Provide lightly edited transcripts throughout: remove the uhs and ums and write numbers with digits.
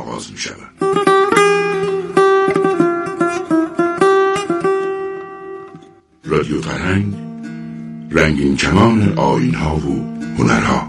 آغاز می شود. رادیو فرهنگ، رنگین کمان آیین‌ها و هنرها.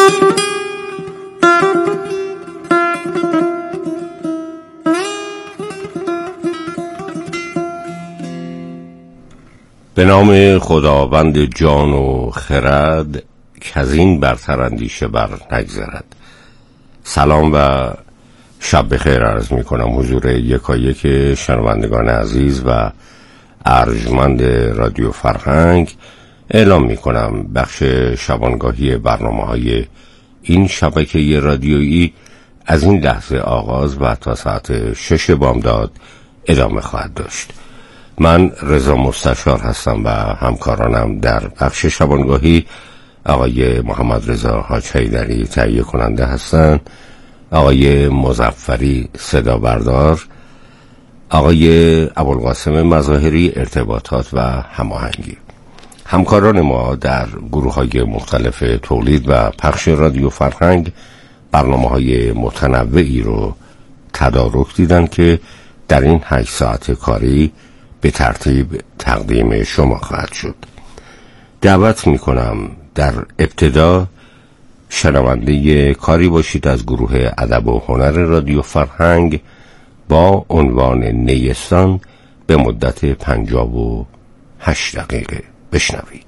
به نام خداوند جان و خرد کزین برتر اندیشه بر نگذرد. سلام و شب بخیر عرض می کنم حضور یکایک شنوندگان عزیز و ارجمند رادیو فرهنگ. اعلام می کنم بخش شبانگاهی برنامه‌های این شبکه رادیویی از این لحظه آغاز و تا ساعت 6 بامداد ادامه خواهد داشت. من رضا مستشار هستم و همکارانم در بخش شبانگاهی آقای محمد رضا حاج حیدری تهیه کننده هستند، آقای مظفری صدا بردار، آقای ابوالقاسم مظاهری ارتباطات و هماهنگی. همکاران ما در گروه‌های مختلف تولید و پخش رادیو فرهنگ برنامه‌های متنوعی رو تدارک دیدن که در این 8 ساعت کاری به ترتیب تقدیم شما خواهد شد. دعوت میکنم در ابتدا شنونده کاری باشید از گروه ادب و هنر رادیو فرهنگ با عنوان نیستان به مدت 58 دقیقه. بشنوید.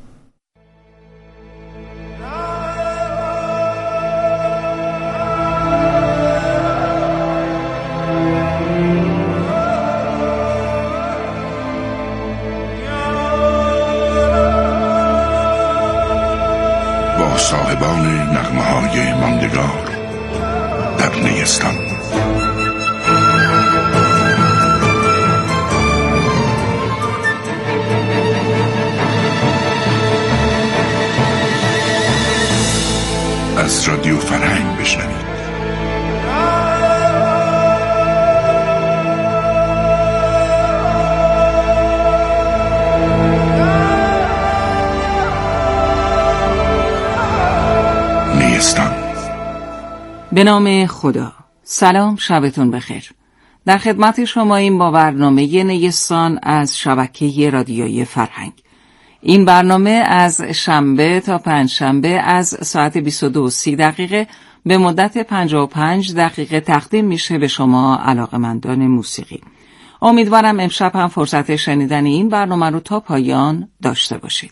صاحبان نغمه‌های ماندگار در نیستان. از رادیو فرهنگ بشنوید. به نام خدا. سلام، شبتون بخیر. در خدمت شما این با برنامه نیستان از شبکه رادیویی فرهنگ. این برنامه از شنبه تا پنجشنبه از ساعت 22:30 به مدت 55 دقیقه تقدیم میشه به شما علاقه‌مندان موسیقی. امیدوارم امشب هم فرصت شنیدن این برنامه رو تا پایان داشته باشید.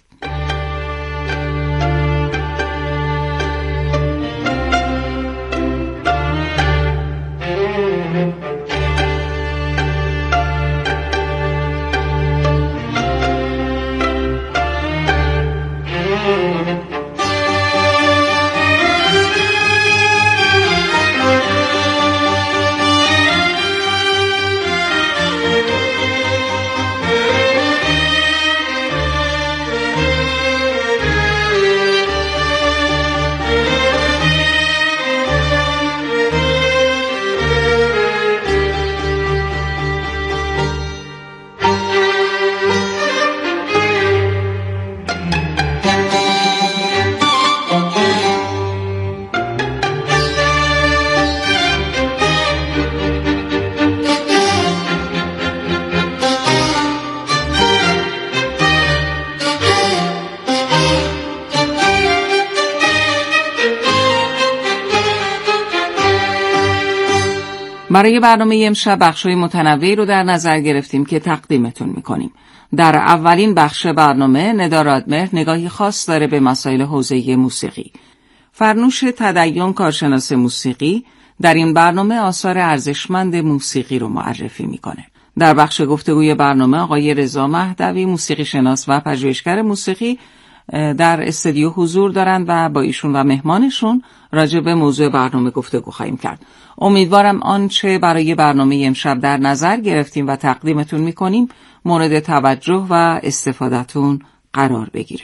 برای برنامه امشب بخش‌های متنوعی رو در نظر گرفتیم که تقدیمتون می‌کنیم. در اولین بخش برنامه ندا رادمهر نگاهی خاص داره به مسائل حوزه موسیقی. فرنوش تدین کارشناس موسیقی در این برنامه آثار ارزشمند موسیقی رو معرفی می‌کنه. در بخش گفتگوی برنامه آقای رضا مهدوی موسیقی شناس و پژوهشگر موسیقی در استودیو حضور دارند و با ایشون و مهمانشون راجع به موضوع برنامه گفتگو خواهیم کرد. امیدوارم آنچه برای برنامه امشب در نظر گرفتیم و تقدیمتون میکنیم مورد توجه و استفادهتون قرار بگیره.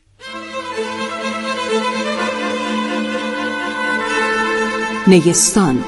نیستان.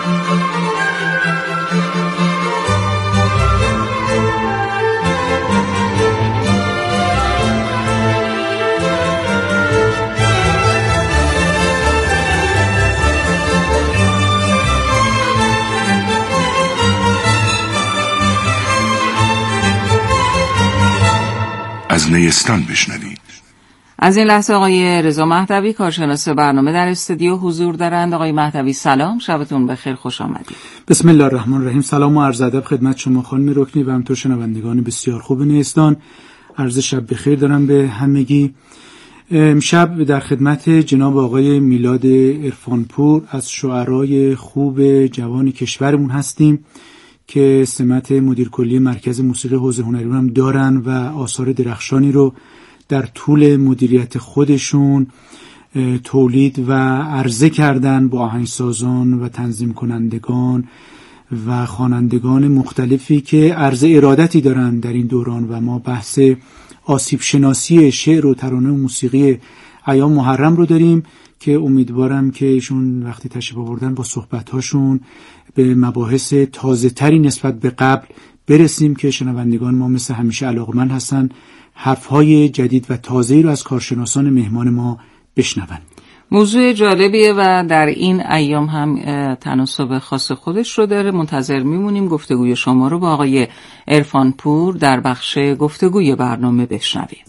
از نیستان بشنوید. از این لحظه آقای رضا مهدوی کارشناس برنامه در استودیو حضور دارند. آقای مهدوی سلام، شبتون بخیر، خوش آمدید. بسم الله الرحمن الرحیم. سلام و عرض ادب خدمت شما خانم رکنی و همینطور شنوندگان بسیار خوب نیستان. عرض شب بخیر دارم به همگی. امشب در خدمت جناب آقای میلاد عرفانپور از شعرای خوب جوان کشورمون هستیم که سمت مدیر کلی مرکز موسیقی حوزه هنری هم دارن و آثار درخشانی رو در طول مدیریت خودشون تولید و عرضه کردن با آهنگسازان و تنظیم کنندگان و خوانندگان مختلفی که عرضه ارادتی دارن در این دوران و ما بحث آسیب شناسی شعر و ترانه و موسیقی ایام محرم رو داریم که امیدوارم که ایشون وقتی تشریف آوردن با صحبت‌هاشون به مباحث تازه‌تری نسبت به قبل برسیم که شنوندگان ما مثل همیشه علاقمند هستن حرف‌های جدید و تازه‌ای رو از کارشناسان مهمان ما بشنون. موضوع جالبیه و در این ایام هم تناسب خاص خودش رو داره. منتظر میمونیم گفتگوی شما رو با آقای عرفانپور در بخش گفتگوی برنامه بشنویم.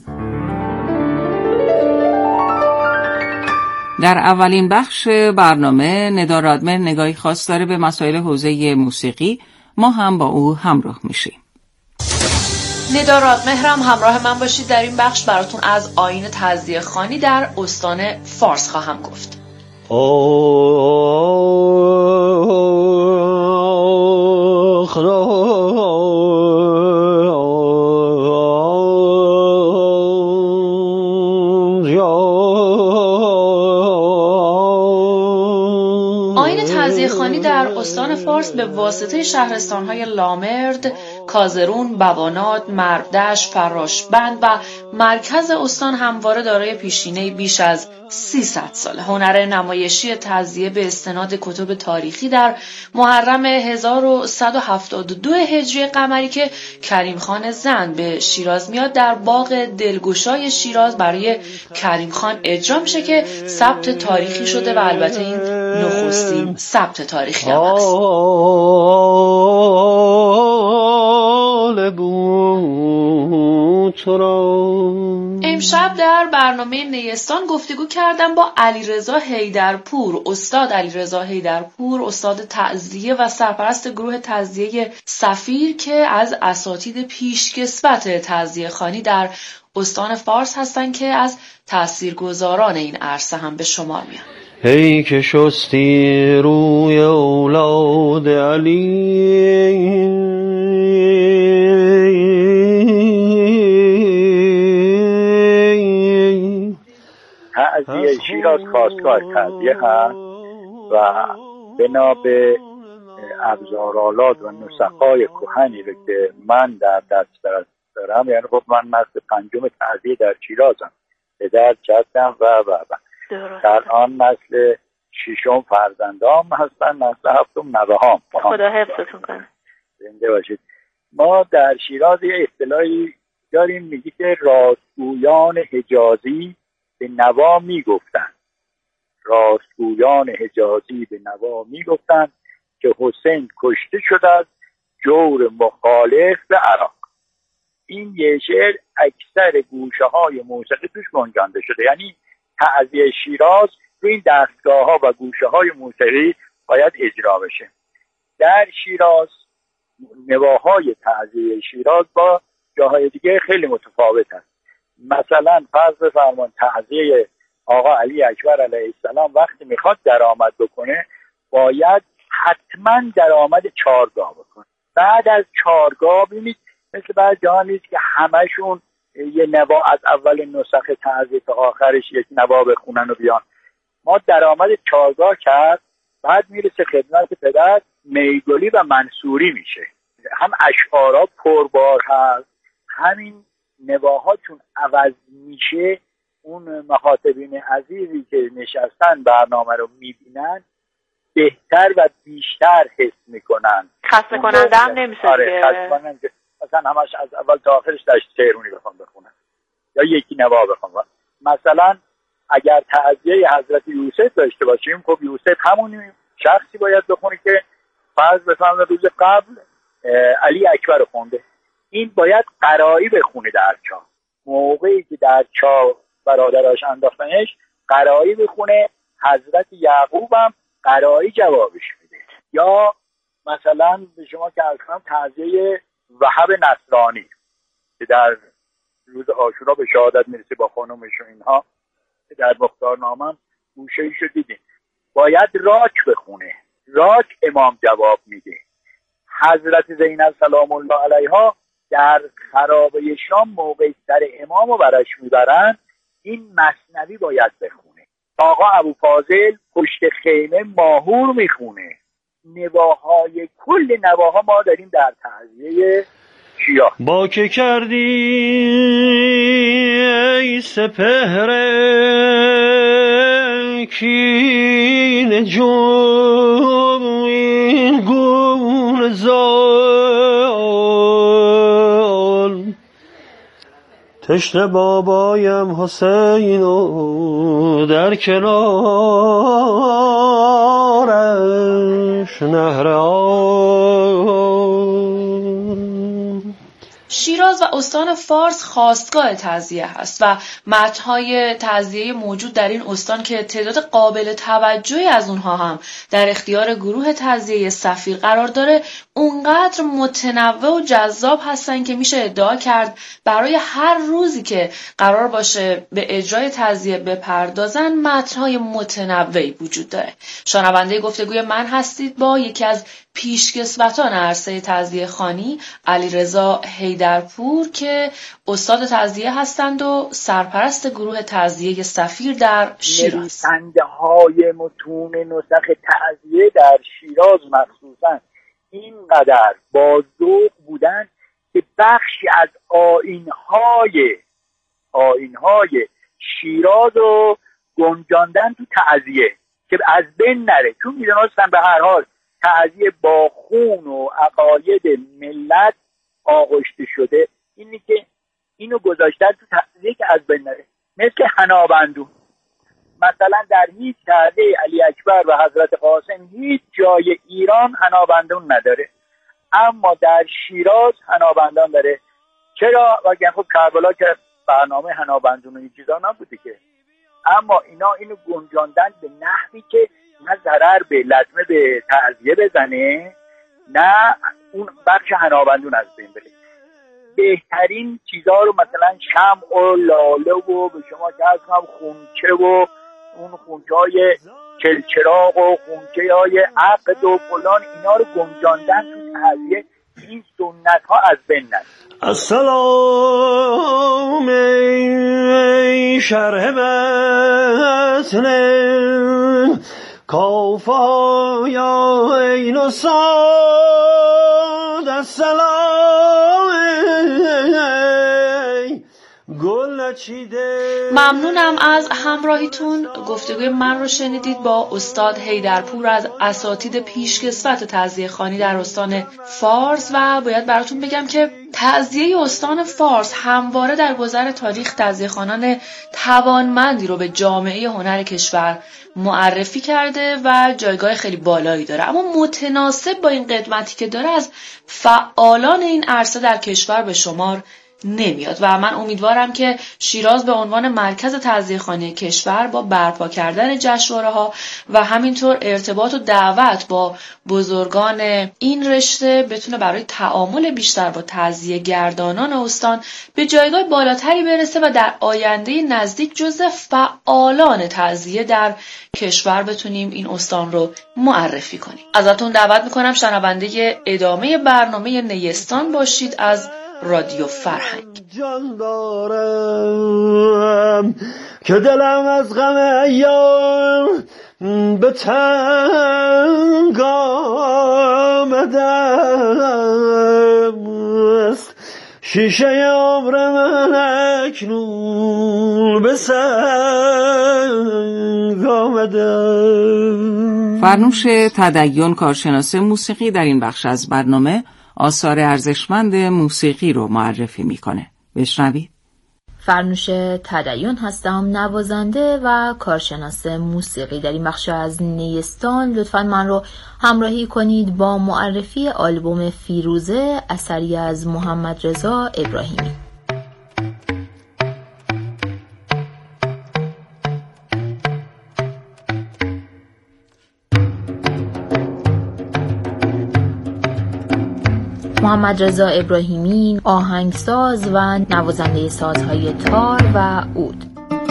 در اولین بخش برنامه ندا رادمر نگاهی خاص داره به مسائل حوزه موسیقی. ما هم با او همراه میشیم. ندا رادمهرم همراه من باشید. در این بخش براتون از آیین تعزیه خوانی در استان فارس خواهم گفت. آیین تعزیه خوانی در استان فارس به واسطه شهرستان‌های لامرد، کازرون، بواناد، مربدش، فراشبند و مرکز استان همواره دارای پیشینه‌ای بیش از 300 سال. هنر نمایشی تعزیه به استناد کتب تاریخی در محرم 1172 هجری قمری که کریم خان زند به شیراز میاد در باغ دلگشای شیراز برای کریم خان اجرا میشه که ثبت تاریخی شده و البته این نخستین ثبت تاریخی هم هست. امشب در برنامه نیستان گفتگو کردم با علیرضا حیدرپور، استاد علیرضا حیدرپور، استاد تعزیه و سرپرست گروه تعزیه سفیر که از اساتید پیشکسوت تعزیه خوانی در استان فارس هستن که از تاثیرگذاران این عرصه هم به شمار میان. هی که شستی روی اولاد علی، تعزیه شیراز خواستگاه تعزیه هست و بنا به ابزارالات و نسخه‌های کهنی رو که من در دست دارم، یعنی خب من نسل پنجم تعزیه در شیرازم، پدر جدم و در آن نسل ششم فرزندام هستن، نسل هفتم نوه‌هام. خدا حفظتون کنه. زنده باشید. ما در شیراز یه اصطلاحی داریم میگی که راستگویان حجازی به نوا میگفتن. راستگویان حجازی به نوا میگفتن که حسین کشته شد از جور مخالف به عراق. این یه شعر اکثر گوشه های موسیقی توش گنجانده شده، یعنی تعزیه شیراز تو این دستگاه ها و گوشه های موسیقی باید اجرا بشه. در شیراز نواهای تعزیه شیراز با جاهای دیگه خیلی متفاوت است. مثلا فرض بفرمان تعزیه آقا علی اکبر علیه السلام وقتی میخواد درآمد بکنه باید حتما درآمد چارگاه بکنه. بعد از چارگاه ببینید مثل بعد جاها نیست که همشون یه نوا از اول نسخه تعزیه تا آخرش یک نوا بخونن و بیان. ما درآمد چارگاه کرد، بعد میرسه خدمت پدر میگلی و منصوری میشه. هم اشعارا پربار هست، همین نواها چون عوض میشه اون مخاطبین عزیزی که نشستن برنامه رو میبینن بهتر و بیشتر حس میکنن. خسته کننده هم نمیشه. آره خسته کننده، مثلا همش از اول تا آخرش داشت تهرونی بخوام بخونن یا یکی نوا بخونن. مثلا اگر تعزیه حضرت یوسف داشته باشیم، خب یوسف همون شخصی باید بخونه که فرض بفرمایید روز قبل علی اکبر رو خونده، این باید قرایی بخونه در چاه. موقعی که در چاه برادراش انداختنش قرایی بخونه، حضرت یعقوب هم قرایی جوابش میده. یا مثلا به شما که از کنم تعزیه وهب نصرانی که در روز عاشورا به شهادت میرسه با خانومش و اینها، که در مختارنامه هم گوشه‌ایشو دیدین، باید راک بخونه، راک امام جواب میده. حضرت زینب سلام الله علیها در خرابه شام موقعی سر امامو برش میبرن، این مثنوی باید بخونه. آقا ابوفاضل پشت خیمه ماهور میخونه. نواهای کل نواها ما داریم در تعزیه شیعه. با که کردی ای سپهر کین جوین گون زال، تشنه بابایم حسین و در کنارش نهر شیراز و استان فارس خاستگاه تعزیه هست و متن‌های تعزیه موجود در این استان که تعداد قابل توجهی از اونها هم در اختیار گروه تعزیه سفیر قرار داره اونقدر متنوع و جذاب هستن که میشه ادعا کرد برای هر روزی که قرار باشه به اجرای تعزیه بپردازن متن‌های متنوعی وجود داره. شنونده گفتگوی من هستید با یکی از پیشکسوتان عرصه تعزیه خوانی، علیرضا حیدرپور، که استاد تعزیه هستند و سرپرست گروه تعزیه سفیر در شیراز. نویسنده‌های متون نسخ تعزیه در شیراز مخصوصاً اینقدر با ذوق بودن که بخشی از آیین‌های شیراز رو گنجاندن تو تعزیه که از بین نره، چون می‌دونستن به هر حال تعزیه با خون و عقاید ملت آغشته شده، اینی که اینو گذاشتن تو تعزیه که از بین نره. مثل حنابندون، مثلا در هیچ تعزیه علی اکبر و حضرت قاسم هیچ جای ایران حنابندون نداره، اما در شیراز حنابندان داره. چرا؟ واقعا خب کربلا که برنامه حنابندون و این چیزا نبوده که، اما اینا اینو گنجاندن به نحوی که نه ضرر به لطمه به تعزیه بزنه، نه اون بخش حنابندون از بین بره. بهترین چیزها رو مثلا شمع و لاله و به شما که از هم خونچه و اون خونچه های چلچراغ و خونچه های عقد و فلان، اینا رو گنجاندن تو تعزیه، این سنت ها از بین نره. السلام ای شرح متن کافا یا عین و صاد، السلام ای گل نچیده. ممنونم از همراهیتون. گفتگوی من رو شنیدید با استاد حیدرپور از اساتید پیشکسوت تعزیه خوانی در استان فارس و باید براتون بگم که تعزیه استان فارس همواره در گذر تاریخ تعزیه خوانان توانمندی رو به جامعه هنر کشور معرفی کرده و جایگاه خیلی بالایی داره، اما متناسب با این قدمتی که داره از فعالان این عرصه در کشور به شمار نمیاد و من امیدوارم که شیراز به عنوان مرکز تعزیه خوانی کشور با برپا کردن جشنواره‌ها و همینطور ارتباط و دعوت با بزرگان این رشته بتونه برای تعامل بیشتر با تعزیه گردانان استان به جایگاه بالاتری برسه و در آینده نزدیک جزو فعالان تعزیه در کشور بتونیم این استان رو معرفی کنیم. ازتون دعوت میکنم شنونده ادامه برنامه نیستان باشید از رادیو فرهنگ. جان دارم که دلم از غم ایام به تنگ آمده است، شیشه عمر من اکنون به سنگ آمده. فرنوش تدین، کارشناس موسیقی، در این بخش از برنامه آثار ارزشمند موسیقی رو معرفی میکنه. بشنوید. فرنوش تدین هستم، نوازنده و کارشناس موسیقی. در این بخش از نیستان لطفاً من رو همراهی کنید با معرفی آلبوم فیروزه، اثری از محمد رضا ابراهیمی. محمد رضا ابراهیمی آهنگساز و نوازنده سازهای تار و عود.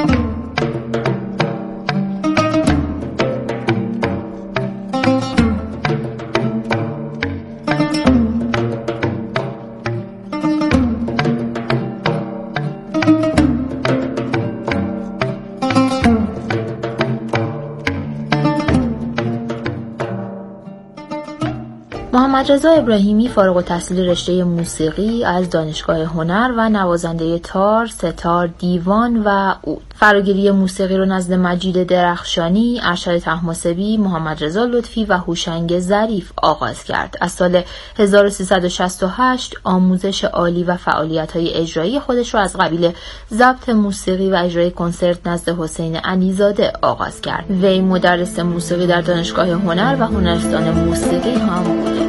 محمد رضا ابراهیمی فارغ التحصیل رشته موسیقی از دانشگاه هنر و نوازنده تار، ستار، دیوان و عود. فراگیری موسیقی رو نزد مجید درخشانی، ارشد طهماسبی، محمد رضا لطفی و هوشنگ ظریف آغاز کرد. از سال 1368 آموزش عالی و فعالیت‌های اجرایی خودش رو از قبیل ضبط موسیقی و اجرای کنسرت نزد حسین علیزاده آغاز کرد. وی مدرس موسیقی در دانشگاه هنر و هنرستان موسیقی هم بوده.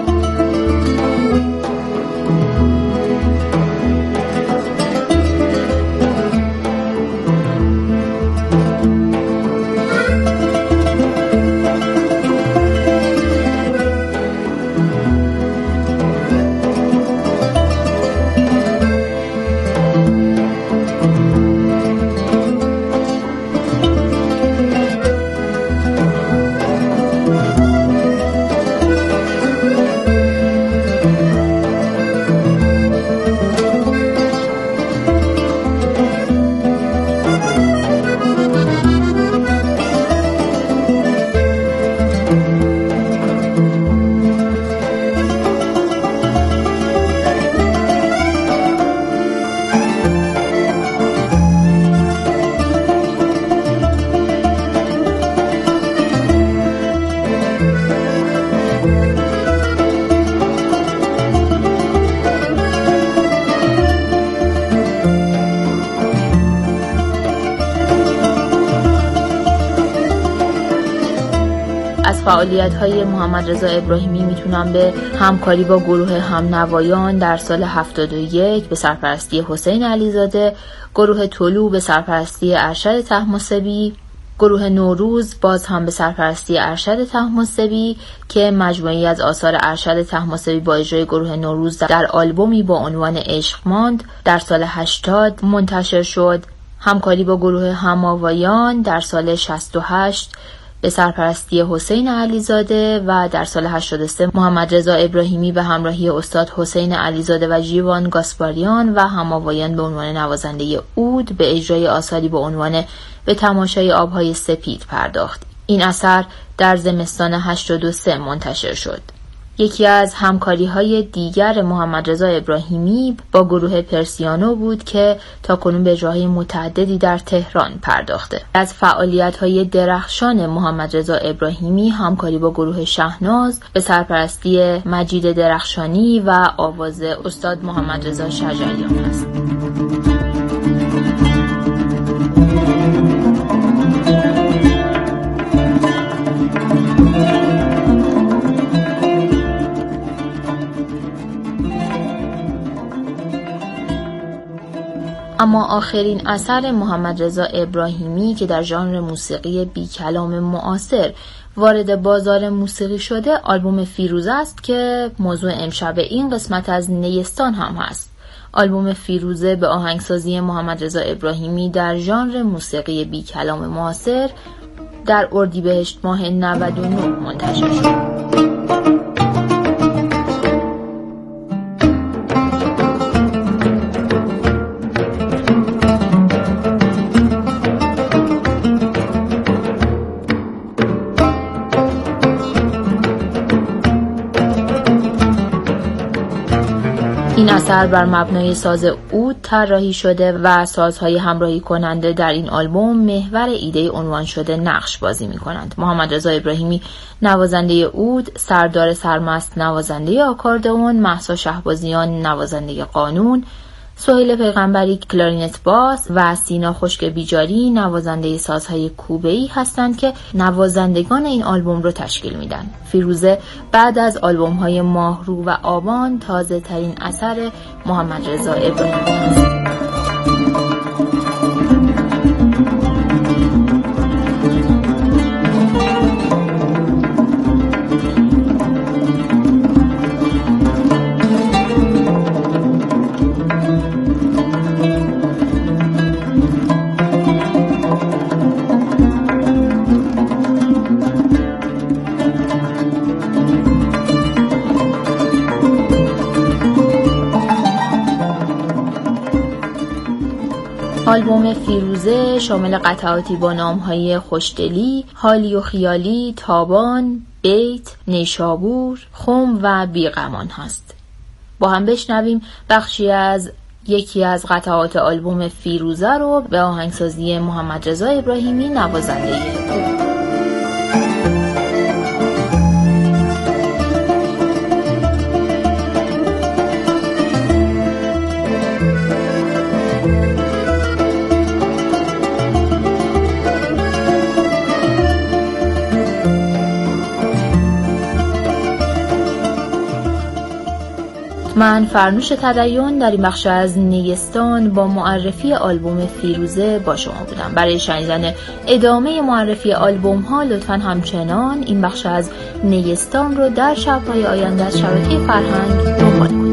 فعالیت‌های محمد رضا ابراهیمی میتونم به همکاری با گروه همنوایان در سال 71 به سرپرستی حسین علیزاده، گروه طلوع به سرپرستی ارشد طهماسبی، گروه نوروز باز هم به سرپرستی ارشد طهماسبی که مجموعی از آثار ارشد طهماسبی با اجرای گروه نوروز در آلبومی با عنوان عشق ماند در سال 80 منتشر شد، همکاری با گروه هماوایان در سال 68 به سرپرستی حسین علیزاده و در سال 83 محمد رضا ابراهیمی به همراهی استاد حسین علیزاده و جیوان گاسپاریان و هماوایان به عنوان نوازنده عود به اجرای آثاری با عنوان به تماشای آبهای سپید پرداخت. این اثر در زمستان 83 منتشر شد. یکی از همکاری‌های دیگر محمد رضا ابراهیمی با گروه پرسیانو بود که تاکنون به اجراهای متعددی در تهران پرداخته. از فعالیت‌های درخشان محمد رضا ابراهیمی همکاری با گروه شهناز به سرپرستی مجید درخشانی و آواز استاد محمد رضا شجریان است. اما آخرین اثر محمد رضا ابراهیمی که در ژانر موسیقی بی کلام معاصر وارد بازار موسیقی شده آلبوم فیروزه است که موضوع امشب این قسمت از نیستان هم هست. آلبوم فیروزه به آهنگسازی محمد رضا ابراهیمی در ژانر موسیقی بی کلام معاصر در اردیبهشت ماه 99 منتشر شد. این اثر بر مبنای ساز عود طراحی شده و سازهای همراهی کننده در این آلبوم محور ایده عنوان شده نقش بازی می کنند. محمد رضا ابراهیمی نوازنده عود، سردار سرمست نوازنده آکاردئون، مهسا شهبازیان نوازنده قانون، سهیل پیغمبری کلارینت باس و سینا خشک بیجاری نوازنده سازهای کوبه‌ای هستند که نوازندگان این آلبوم رو تشکیل میدن. فیروزه بعد از آلبوم‌های ماهرو و آبان تازه ترین اثر محمد رضا ابراهیمی است. آلبوم فیروزه شامل قطعاتی با نام‌های خوشدلی، حالی و خیالی، تابان، بیت، نیشابور، خم و بیغمان هست. با هم بشنویم بخشی از یکی از قطعات آلبوم فیروزه رو به آهنگسازی محمد رضا ابراهیمی نوازنده او. من فرنوش تدین در این بخش از نیستان با معرفی آلبوم فیروزه با شما بودم. برای شنیدن ادامه معرفی آلبوم ها لطفاً همچنان این بخش از نیستان رو در شب‌های آینده از شبکه فرهنگ دنبال کنید.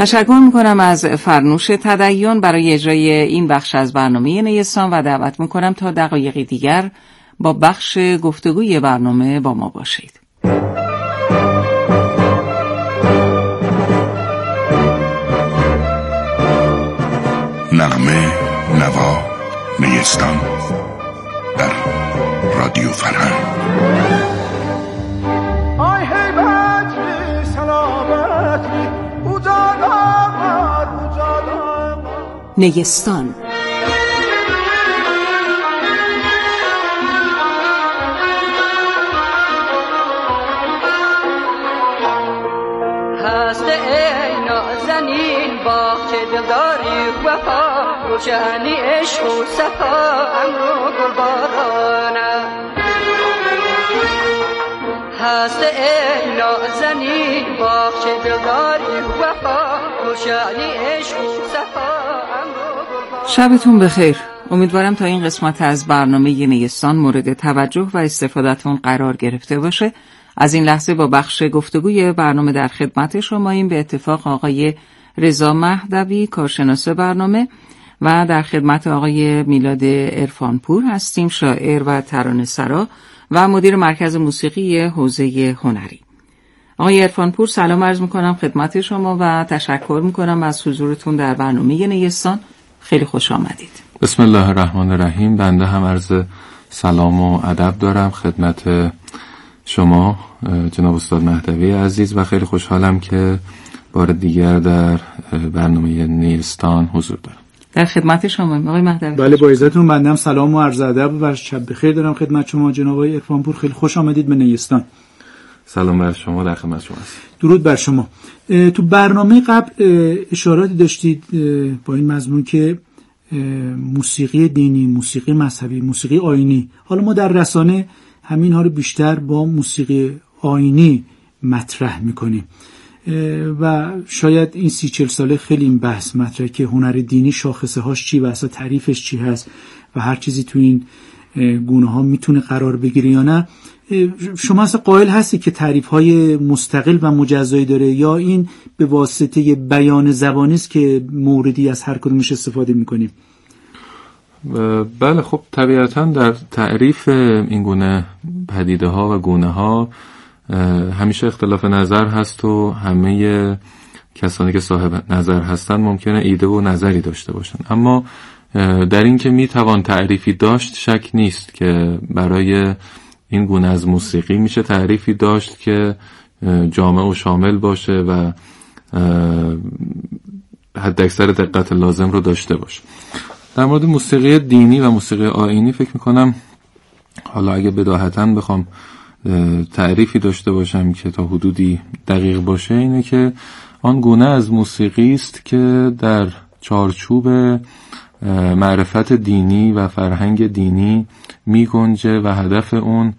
تشکر میکنم از فرنوش تدین برای اجرای این بخش از برنامه نیستان و دعوت میکنم تا دقایقی دیگر با بخش گفتگوی برنامه با ما باشید. نغمه، نوا، نیستان در رادیو فرهنگ. نیستان هست ای نازنین باغچه دلداری وفا، روشنی عشق و صفا امرو گلبارانه. هست ای نازنین باغچه دلداری وفا، روشنی عشق و صفا امرو گلبارانه. شبتون بخیر. امیدوارم تا این قسمت از برنامه نیستان مورد توجه و استفادهتون قرار گرفته باشه. از این لحظه با بخش گفتگوی برنامه در خدمت شماییم. به اتفاق آقای رضا مهدوی کارشناس برنامه و در خدمت آقای میلاد عرفانپور هستیم، شاعر و ترانه‌سرا و مدیر مرکز موسیقی حوزه هنری. آقای عرفانپور سلام عرض میکنم خدمت شما و تشکر میکنم از حضورتون در برنامه نیستان. خیلی خوش آمدید. بسم الله الرحمن الرحیم. بنده هم عرض سلام و ادب دارم خدمت شما جناب استاد مهدوی عزیز و خیلی خوشحالم که بار دیگر در برنامه نیستان حضور دارم. در خدمت شما آقای مهدوی. بله با عزتون بنده هم سلام و عرض ادب و شب بخیر دارم خدمت شما جناب آقای عرفانپور. خیلی خوش آمدید به نیستان. سلام بر شما، در خدمت شما هستم. درود بر شما. تو برنامه قبل اشاراتی داشتید با این مضمون که موسیقی دینی، موسیقی مذهبی، موسیقی آیینی. حالا ما در رسانه همین ها رو بیشتر با موسیقی آیینی مطرح میکنیم و شاید این 30-40 ساله خیلی این بحث مطرح که هنر دینی شاخصه هاش چی و اصلا تعریفش چی هست و هر چیزی تو این گونه ها میتونه قرار بگیره یا نه. شما اصلا قائل هستی که تعریف های مستقل و مجزایی داره یا این به واسطه بیان زبانی است که موردی از هر کدومش استفاده میکنیم؟ بله خب طبیعتا در تعریف این گونه پدیده ها و گونه ها همیشه اختلاف نظر هست و همه کسانی که صاحب نظر هستن ممکنه ایده و نظری داشته باشن، اما در این که میتوان تعریفی داشت شک نیست که برای این گونه از موسیقی میشه تعریفی داشت که جامع و شامل باشه و حداکثر دقت لازم رو داشته باشه. در مورد موسیقی دینی و موسیقی آیینی فکر میکنم حالا اگه بداهتاً بخوام تعریفی داشته باشم که تا حدودی دقیق باشه اینه که آن گونه از موسیقی است که در چارچوب معرفت دینی و فرهنگ دینی می گنجه و هدف اون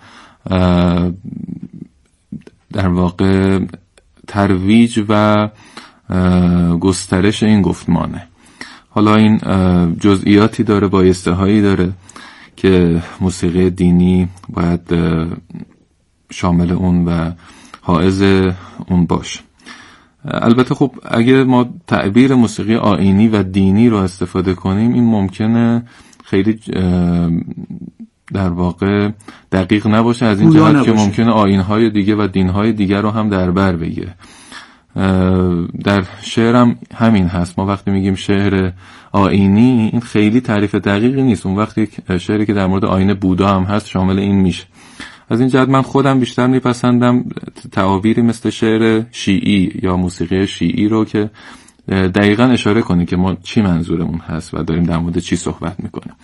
در واقع ترویج و گسترش این گفتمانه. حالا این جزئیاتی داره، بایسته هایی داره که موسیقی دینی باید شامل اون و حائز اون باشه. البته خب اگه ما تعبیر موسیقی آیینی و دینی رو استفاده کنیم این ممکنه خیلی در واقع دقیق نباشه، از این جهت که ممکنه آیین‌های دیگه و دین‌های دیگه رو هم در بر بگیره. در شعرم همین هست، ما وقتی میگیم شعر آیینی این خیلی تعریف دقیقی نیست، اون وقتی شعری که در مورد آیین بودا هم هست شامل این میشه. از این جهت من خودم بیشتر میپسندم تعابیری مثل شعر شیعی یا موسیقی شیعی رو که دقیقاً اشاره کنه که ما چی منظورمون هست و داریم در مورد چی صحبت میکنیم.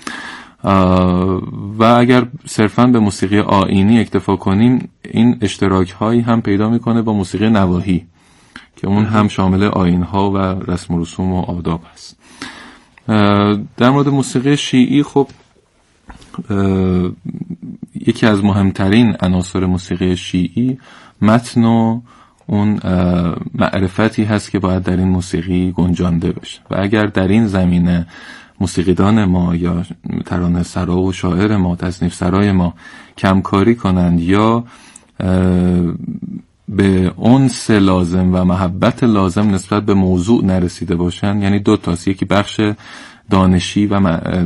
و اگر صرفاً به موسیقی آیینی اکتفا کنیم این اشتراک هایی هم پیدا میکنه با موسیقی نواحی که اون هم شامل آیین ها و رسم و رسوم و آداب هست. در مورد موسیقی شیعی خب یکی از مهمترین عناصر موسیقی شیعی متن و اون معرفتی هست که باید در این موسیقی گنجانده بشه و اگر در این زمینه موسیقیدان ما یا ترانه سرا و شاعر ما، تصنیف سرای ما کمکاری کنند یا به انس لازم و محبت لازم نسبت به موضوع نرسیده باشن، یعنی دو تاست، یکی بخش دانشی و